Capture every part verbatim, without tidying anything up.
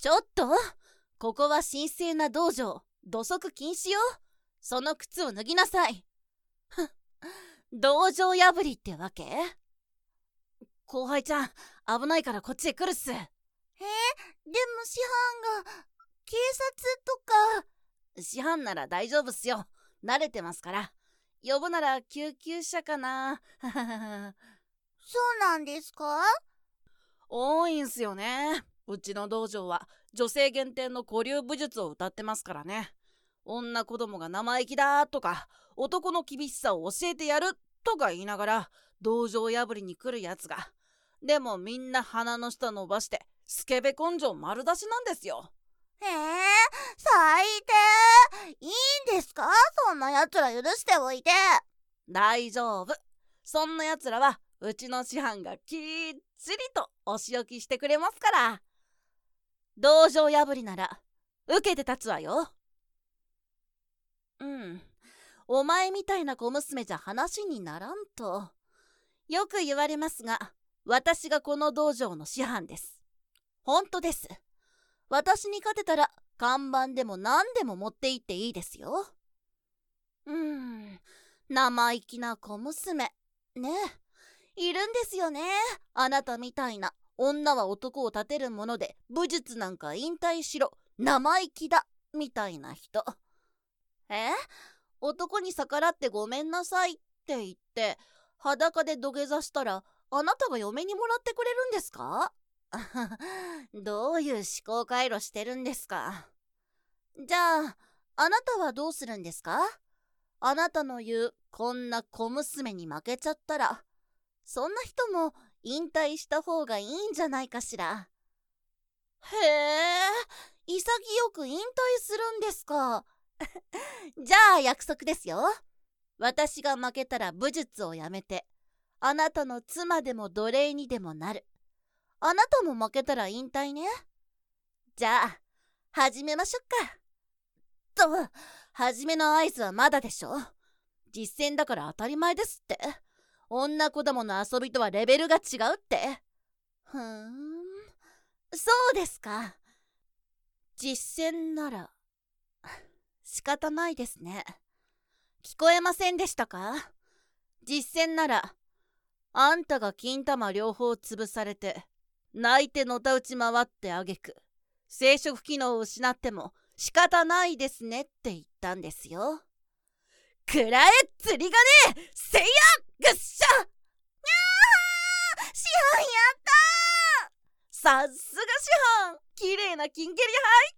ちょっと、ここは神聖な道場、土足禁止よ。その靴を脱ぎなさい。ふん、道場破りってわけ？後輩ちゃん、危ないからこっちへ来るっす。えー、でも師範が警察とか。 師範なら大丈夫っすよ。慣れてますから。呼ぶなら救急車かな。 そうなんですか？ 多いんすよね。うちの道場は女性限定の古流武術を歌ってますからね。女子供が生意気だとか、男の厳しさを教えてやるとか言いながら道場破りに来るやつが、でもみんな鼻の下伸ばしてスケベ根性丸出しなんですよ。 えー、最低。いいんですか？そんなやつら許しておいて。 大丈夫。そんなやつらはうちの師範がきっちりとお仕置きしてくれますから。道場破りなら受けて立つわよ。うん、お前みたいな小娘じゃ話にならんとよく言われますが、私がこの道場の師範です。本当です。私に勝てたら看板でも何でも持って行っていいですよ。うーん、生意気な小娘ね、いるんですよね。あなたみたいな女は男を立てるもので武術なんか引退しろ、生意気だみたいな人。え？男に逆らってごめんなさいって言って裸で土下座したらあなたが嫁にもらってくれるんですか？どういう思考回路してるんですか？じゃああなたはどうするんですか？あなたの言うこんな小娘に負けちゃったら、そんな人も引退した方がいいんじゃないかしら。へえ、潔く引退するんですか？じゃあ約束ですよ。私が負けたら武術をやめて、あなたの妻でも奴隷にでもなる。あなたも負けたら引退ね。じゃあ始めましょっか。と、始めの合図はまだでしょ。実践だから当たり前ですって。女子供の遊びとはレベルが違うって。ふーん、そうですか。実践なら仕方ないですね。聞こえませんでしたか？実践ならあんたが金玉両方潰されて泣いてのたうち回ってあげく生殖機能を失っても仕方ないですねって言ったんですよ。くらえ釣り鐘せいやぐっしゃ。にゃー、師範やったー。さすが師範、きれいな金蹴り入った。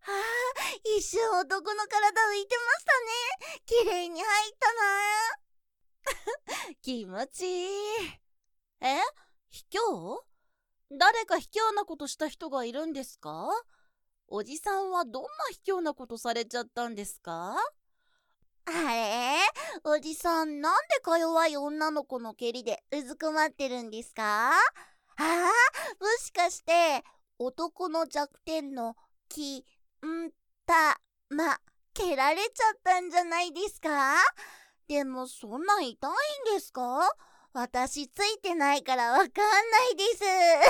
はあ、一瞬男の体浮いてましたね。きれいに入ったな気持ちいい。え、卑怯？誰か卑怯なことした人がいるんですか？おじさんはどんな卑怯なことされちゃったんですか？ あれ、おじさんなんでか弱い女の子の蹴りでうずくまってるんですか？ああ、もしかして男の弱点のきんたま蹴られちゃったんじゃないですか？でもそんな痛いんですか？私ついてないからわかんないです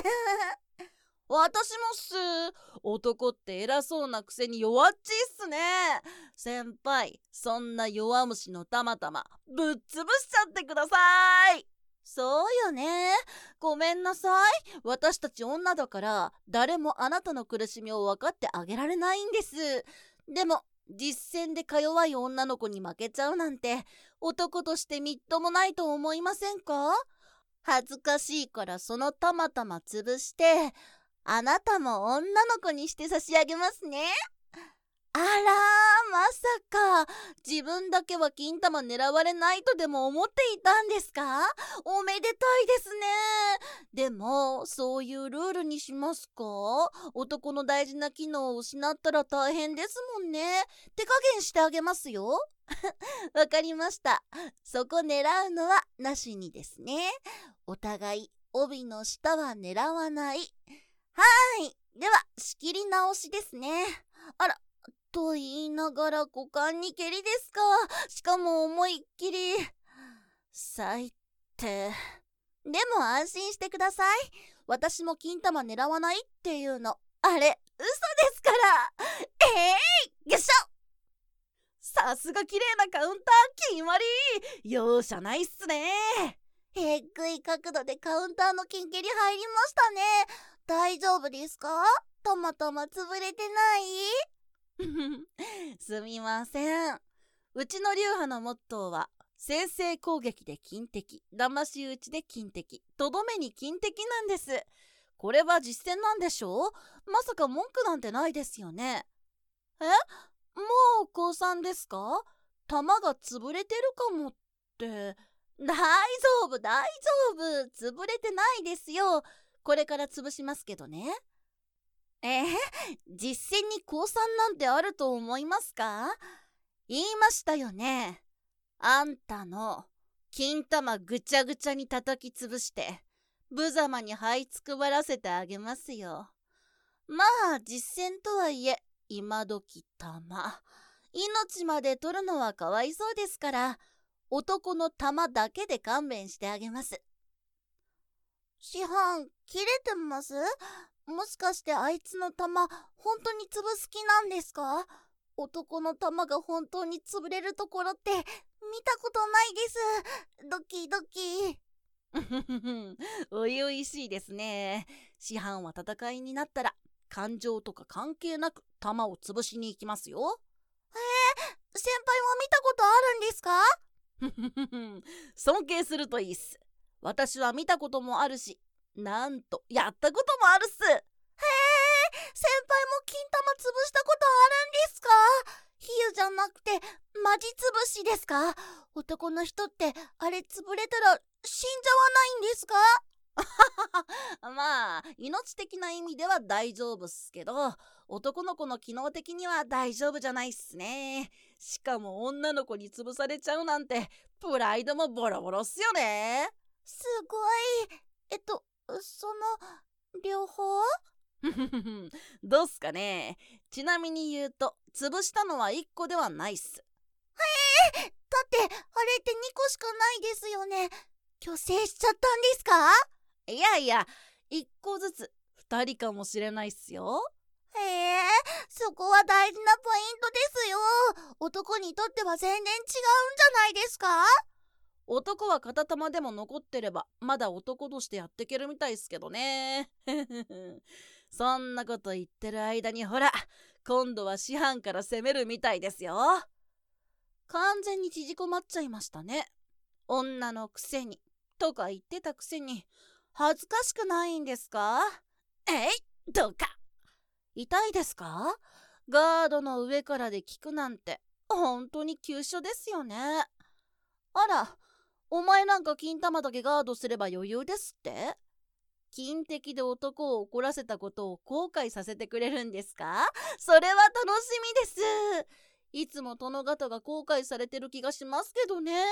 私もっす。男って偉そうなくせに弱っちいっすね。先輩、そんな弱虫のたまたまぶっ潰しちゃってください。そうよね。ごめんなさい。私たち女だから誰もあなたの苦しみを分かってあげられないんです。でも実践でか弱い女の子に負けちゃうなんて男としてみっともないと思いませんか？恥ずかしいからそのたまたま潰してあなたも女の子にして差し上げますね。あらー、まさか自分だけは金玉狙われないとでも思っていたんですか？おめでたいですね。でもそういうルールにしますか？男の大事な機能を失ったら大変ですもんね。手加減してあげますよ。わかりました。そこ狙うのはなしにですね。お互い帯の下は狙わない。はーい。では仕切り直しですね。あら、と言いながら股間に蹴りですか。しかも思いっきり。最低。でも安心してください。私も金玉狙わないっていうの。 あれ嘘ですから。えーいよっしょ。 さすが綺麗なカウンター決まり。容赦ないっすね。 えぐい角度でカウンターの金蹴り入りましたね。大丈夫ですか？たまたま潰れてない？ すみません。うちの流派のモットーは先制攻撃で金敵、騙し討ちで金敵、とどめに金敵なんです。これは実践なんでしょう？まさか文句なんてないですよね。え？もう降参ですか？弾が潰れてるかもって。 大丈夫大丈夫、潰れてないですよ。これから潰しますけどね。 えー、実践に降参なんてあると思いますか？言いましたよね。あんたの金玉ぐちゃぐちゃに叩き潰して無様に這いつくばらせてあげますよ。まあ実践とはいえ今時玉、命まで取るのはかわいそうですから、男の玉だけで勘弁してあげます。 師範、切れてます？もしかしてあいつの玉本当に潰す気なんですか？男の玉が本当に潰れるところって見たことないです。ドキドキ。 おいおいしいですね。師範は戦いになったら感情とか関係なく玉を潰しに行きますよ。 えー、先輩も見たことあるんですか？ 尊敬するといいっす。私は見たこともあるし、なんとやったこともあるっす。へえ、 先輩も金玉潰したことあるんですか？比喩じゃなくてマジ潰しですか？男の人ってあれ潰れたら死んじゃわないんですか？ まあ命的な意味では大丈夫っすけど、男の子の機能的には大丈夫じゃないっすね。しかも女の子に潰されちゃうなんてプライドもボロボロっすよね。 すごい。えっとその両方どうっすかね。ちなみに言うと潰したのはいっこではないっす。 へえ、だってあれってにこしかないですよね。虚勢しちゃったんですか？ いやいや、いっこずつふたりかもしれないっすよ。 へえ、そこは大事なポイントですよ。男にとっては全然違うんじゃないですか？ 男は片玉でも残ってればまだ男としてやっていけるみたいっすけどね。そんなこと言ってる間にほら、今度は師範から攻めるみたいですよ。完全に縮こまっちゃいましたね。女のくせにとか言ってたくせに恥ずかしくないんですか？えい、どうか。痛いですか？ガードの上からで聞くなんて本当に急所ですよね。あら、お前なんか金玉だけガードすれば余裕ですって？金敵で男を怒らせたことを後悔させてくれるんですか？それは楽しみです。いつも殿方が後悔されてる気がしますけどね。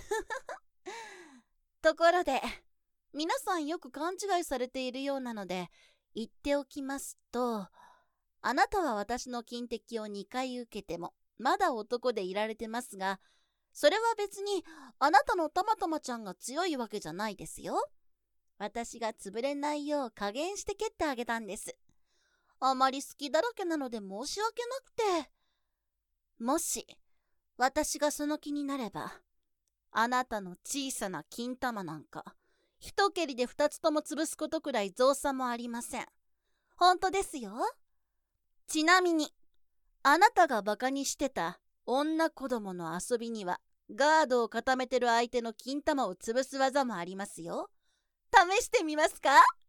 ところで、皆さんよく勘違いされているようなので言っておきますと、あなたは私の金敵をにかい受けてもまだ男でいられてますが、それは別にあなたのたまたまちゃんが強いわけじゃないですよ。私が潰れないよう加減して蹴ってあげたんです。あまり好きだらけなので申し訳なくて。もし私がその気になれば、あなたの小さな金玉なんか一蹴りで二つとも潰すことくらい造作もありません。本当ですよ。ちなみにあなたがバカにしてた女子供の遊びにはガードを固めてる相手の金玉を潰す技もありますよ。試してみますか？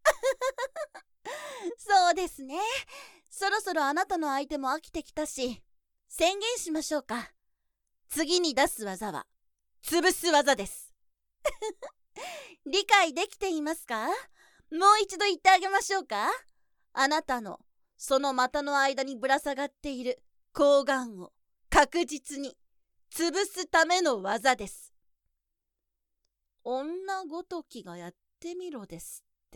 そうですね。そろそろあなたの相手も飽きてきたし、宣言しましょうか。次に出す技は潰す技です。理解できていますか？もう一度言ってあげましょうか。あなたのその股の間にぶら下がっている睾丸を確実に潰すための技です。女ごときがやってみろですって？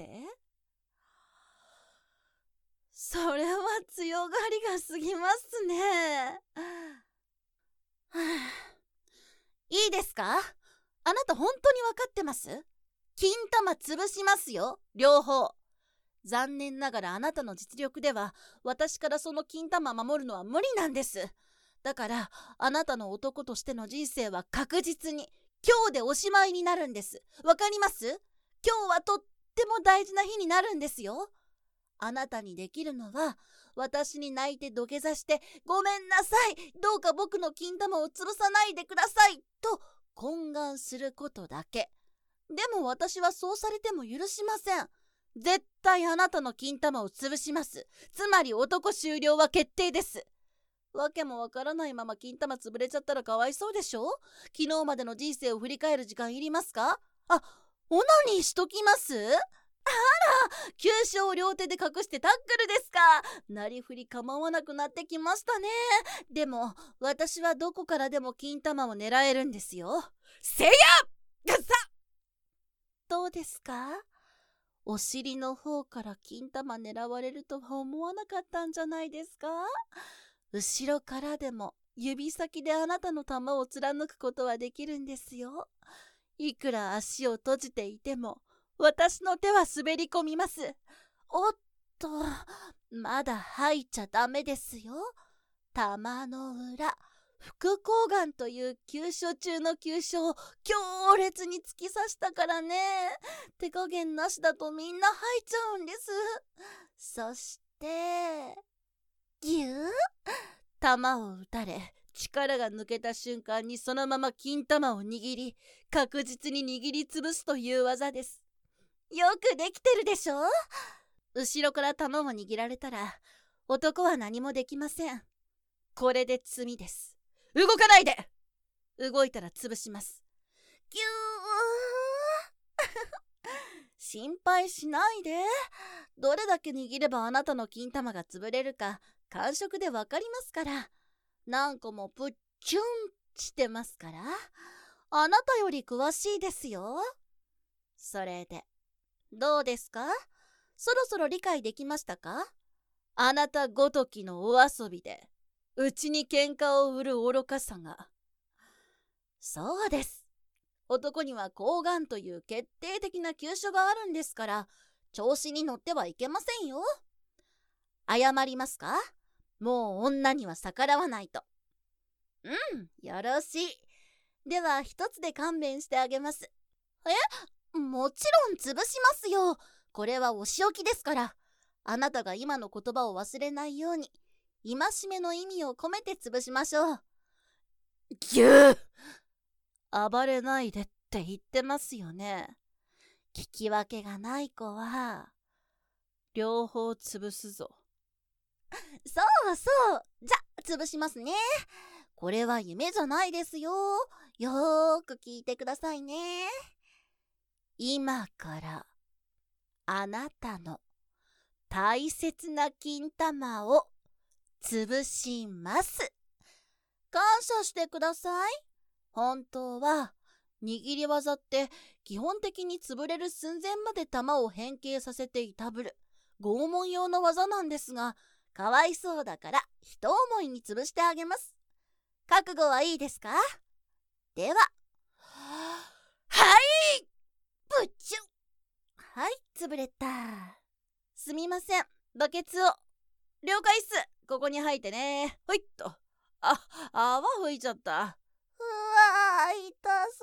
それは強がりが過ぎますね。はあ、いいですか？あなた本当に分かってます？金玉潰しますよ、両方。 残念ながらあなたの実力では私からその金玉守るのは無理なんです。だからあなたの男としての人生は確実に今日でおしまいになるんです。わかります？今日はとっても大事な日になるんですよ。あなたにできるのは私に泣いて土下座してごめんなさい、どうか僕の金玉を潰さないでくださいと懇願することだけ。でも私はそうされても許しません。絶対あなたの金玉を潰します。つまり男終了は決定です。わけもわからないまま金玉潰れちゃったらかわいそうでしょ。昨日までの人生を振り返る時間いりますか？あ、オナニーしときます？あら、急所を両手で隠してタックルですか。なりふり構わなくなってきましたね。でも私はどこからでも金玉を狙えるんですよ。せやがさ、どうですか？お尻の方から金玉狙われるとは思わなかったんじゃないですか？後ろからでも指先であなたの玉を貫くことはできるんですよ。いくら足を閉じていても私の手は滑り込みます。おっと、まだ吐いちゃダメですよ。玉の裏、副睾丸という急所中の急所を強烈に突き刺したからね。手加減なしだとみんな吐いちゃうんです。そしてぎゅー、玉を打たれ力が抜けた瞬間にそのまま金玉を握り確実に握りつぶすという技です。よくできてるでしょ。後ろから玉を握られたら男は何もできません。これで罪です。動かないで。動いたら潰します。ぎゅー心配しないで。どれだけ握ればあなたの金玉が潰れるか感触でわかりますから。何個もプッチュンしてますから。あなたより詳しいですよ。それでどうですか？そろそろ理解できましたか？あなたごときのお遊びでうちに喧嘩を売る愚かさが。そうです。男には睾丸という決定的な急所があるんですから、調子に乗ってはいけませんよ。謝りますか？もう女には逆らわないと。うん、よろしい。では一つで勘弁してあげます。え？もちろん潰しますよ。これはお仕置きですから。あなたが今の言葉を忘れないように戒めの意味を込めて潰しましょう。ぎゅー、暴れないでって言ってますよね。聞き分けがない子は両方潰すぞ。そうそう、じゃ潰しますね。これは夢じゃないですよ。よーく聞いてくださいね。今からあなたの大切な金玉を潰します。感謝してください。本当は握り技って基本的に潰れる寸前まで玉を変形させていたぶる拷問用の技なんですが、かわいそうだから一思いに潰してあげます。覚悟はいいですか？では、はい、ぶっちゅん。はい、潰れた。すみません、バケツを。了解っす。ここに入ってね。ほいっと。あ、泡吹いちゃった。 うわー、痛そう。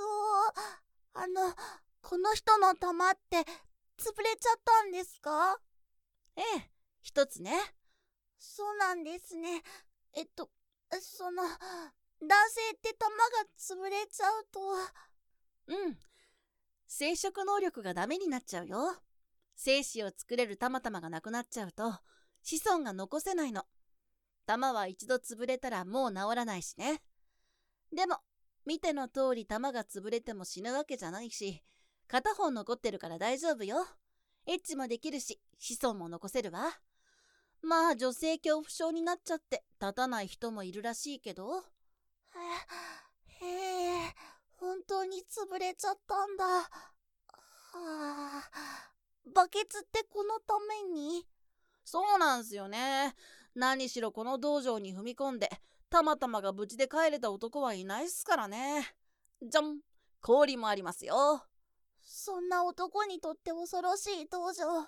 あの、この人の玉って潰れちゃったんですか？ ええ、一つね。 そうなんですね。えっと、その、男性って玉が潰れちゃうと。 うん。生殖能力がダメになっちゃうよ。精子を作れる玉々がなくなっちゃうと子孫が残せないの。玉は一度潰れたらもう治らないしね。でも見ての通り玉が潰れても死ぬわけじゃないし、片方残ってるから大丈夫よ。エッチもできるし子孫も残せるわ。まあ女性恐怖症になっちゃって立たない人もいるらしいけど。 へえ、本当に潰れちゃったんだ。はあ、バケツってこのために？ そうなんすよね。何しろこの道場に踏み込んでたまたまが無事で帰れた男はいないっすからね。じゃん、氷もありますよ。 そんな男にとって恐ろしい道場、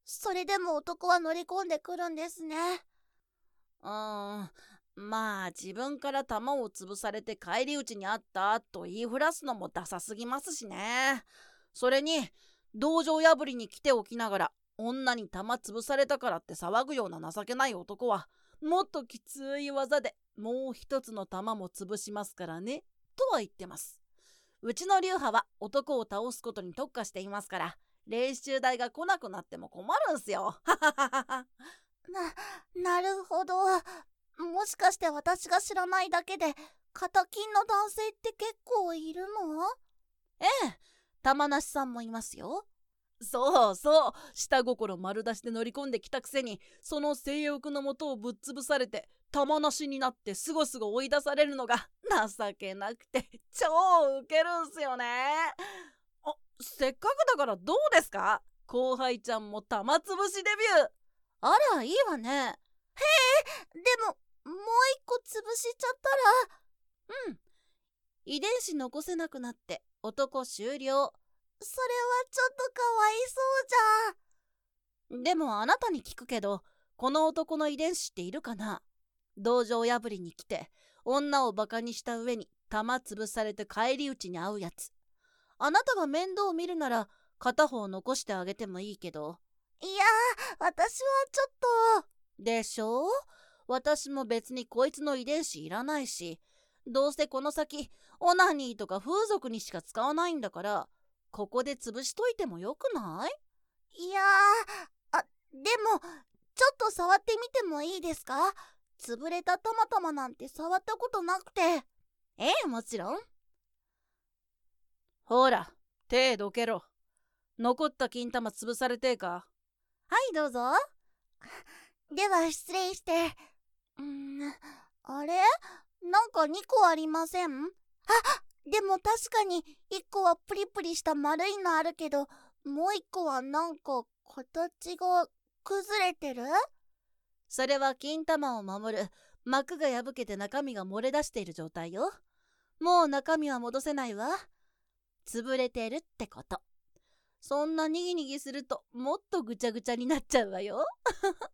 それでも男は乗り込んでくるんですね。 うーん、まあ自分から弾を潰されて返り討ちにあったと言いふらすのもダサすぎますしね。それに道場破りに来ておきながら女に弾潰されたからって騒ぐような情けない男はもっときつい技でもう一つの弾も潰しますからねとは言ってます。うちの流派は男を倒すことに特化していますから練習台が来なくなっても困るんすよ。 な、なるほど。もしかして私が知らないだけで、肩金の男性って結構いるの？ ええ、玉梨さんもいますよ。そうそう、下心丸出しで乗り込んできたくせに、その性欲のもとをぶっ潰されて、玉梨になってすごすご追い出されるのが情けなくて超ウケるんすよね。あ、せっかくだからどうですか？後輩ちゃんも玉潰しデビュー。あら、いいわね。へえ、 でも、もう一個潰しちゃったら。うん。遺伝子残せなくなって男終了。 それはちょっとかわいそうじゃ。 でもあなたに聞くけど、この男の遺伝子っているかな？道場破りに来て女をバカにした上に弾潰されて返り討ちに遭うやつ。あなたが面倒を見るなら片方残してあげてもいいけど。 いやー、私はちょっと。 でしょ？私も別にこいつの遺伝子いらないし、どうせこの先オナニーとか風俗にしか使わないんだから、ここで潰しといてもよくない？ いやー、あ、でもちょっと触ってみてもいいですか？潰れたたまたまなんて触ったことなくて。 ええ、もちろん。ほら、手どけろ。残った金玉潰されてえか？ はい、どうぞ。では失礼して。うーん、あれ？なんかにこありません？あ、でも確かにいっこはプリプリした丸いのあるけど、もういっこはなんか形が崩れてる？ それは金玉を守る膜が破けて中身が漏れ出している状態よ。もう中身は戻せないわ。潰れてるってこと。そんなにぎにぎするともっとぐちゃぐちゃになっちゃうわよ。 あ、すみ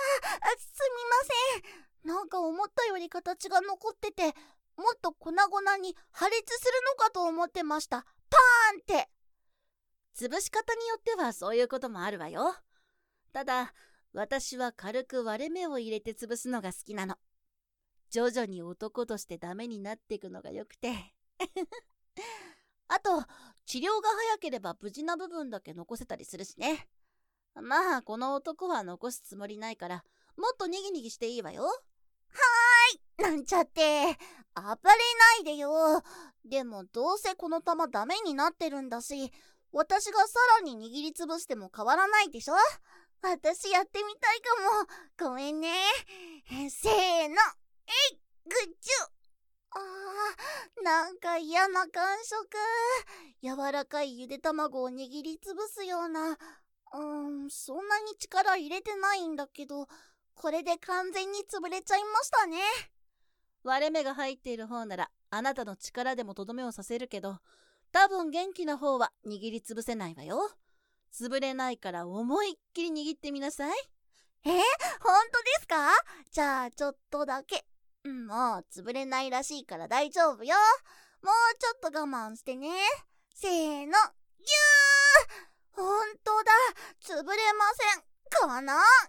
ません。なんか思ったより形が残ってて、もっと粉々に破裂するのかと思ってました。パーンって。 潰し方によってはそういうこともあるわよ。ただ私は軽く割れ目を入れて潰すのが好きなの。徐々に男としてダメになっていくのがよくて。あと治療が早ければ無事な部分だけ残せたりするしね。まあこの男は残すつもりないからもっとにぎにぎしていいわよ。はーい、なんちゃって暴れないでよ。でもどうせこの玉ダメになってるんだし、私がさらに握りつぶしても変わらないでしょ。私やってみたいかも。ごめんね。せーの、えい、ぐっちゅ。あー、なんか嫌な感触。柔らかいゆで卵を握りつぶすような。うーん、そんなに力入れてないんだけど、これで完全に潰れちゃいましたね。 割れ目が入っている方ならあなたの力でもとどめをさせるけど、多分元気な方は握りつぶせないわよ。潰れないから思いっきり握ってみなさい。 え、本当ですか？じゃあちょっとだけ。もう潰れないらしいから大丈夫よ。もうちょっと我慢してね。せーの、ぎゅー。ほんとだ、潰れませんかな。ぎゅー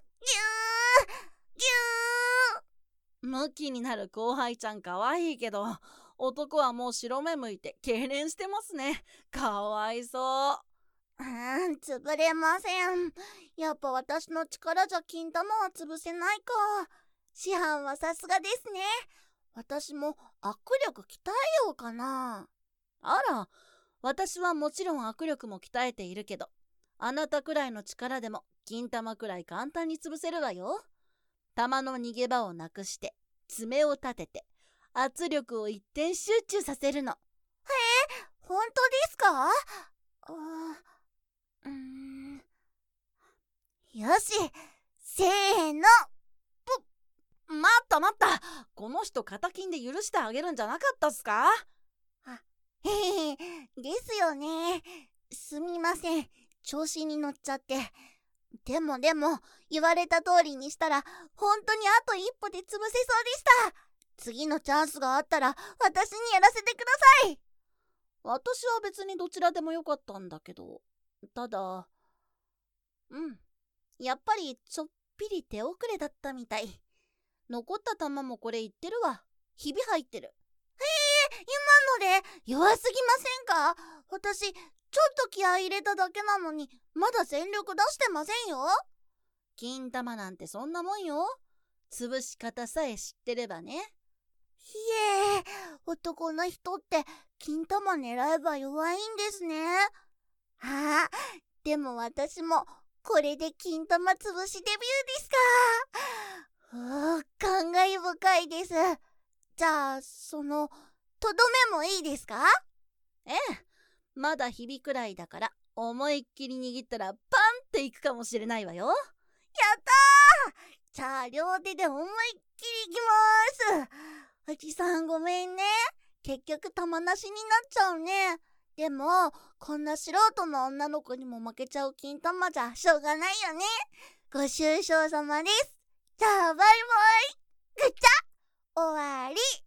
ぎゅー。ムキになる後輩ちゃんかわいいけど、男はもう白目向いて痙攣してますね。かわいそう。 うーん、潰れません。やっぱ私の力じゃ金玉は潰せないか。師範はさすがですね。私も握力鍛えようかな。 あら、私はもちろん握力も鍛えているけど、あなたくらいの力でも金玉くらい簡単に潰せるわよ。玉の逃げ場をなくして爪を立てて圧力を一点集中させるの。へえ、本当ですか？うーん、よし、せーの。 待った待った、この人肩金で許してあげるんじゃなかったっすか？ あ、へへ、ですよね。すみません、調子に乗っちゃって。 でもでも、言われた通りにしたら、本当にあと一歩で潰せそうでした。次のチャンスがあったら、私にやらせてください。 私は別にどちらでもよかったんだけど、ただ、うん、やっぱりちょっぴり手遅れだったみたい。残った玉もこれ言ってるわ。ひび入ってる。 へえ、今ので弱すぎませんか？私、ちょっと気合い入れただけなのに、まだ全力出してませんよ。 金玉なんてそんなもんよ。潰し方さえ知ってればね。 ひえ、男の人って金玉狙えば弱いんですね。ああ、でも私もこれで金玉潰しデビューですか。うー、感慨深いです。じゃあ、その、とどめもいいですか？ ええ、まだひびくらいだから思いっきり握ったらパンっていくかもしれないわよ。やったー！じゃあ両手で思いっきりいきまーす。おじさんごめんね。結局玉なしになっちゃうね。でも、こんな素人の女の子にも負けちゃう金玉じゃしょうがないよね。ご愁傷様です。じゃあバイバイ。ぐちゃ終わり。